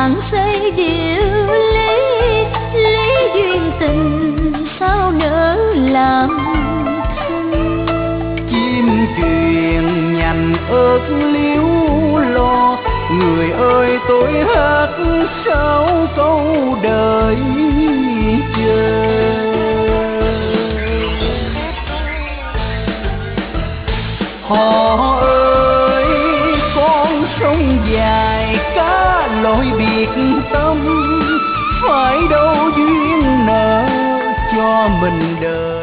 vàng xây điệu lý, lý duyên tình sao nỡ làm thân. Chim truyền nhành ớt liếu lo, người ơi tôi hát sao câu đời chờ. Họ ơi con sông dài cá lội biệt tâm, phải đâu duyên nợ cho mình đời.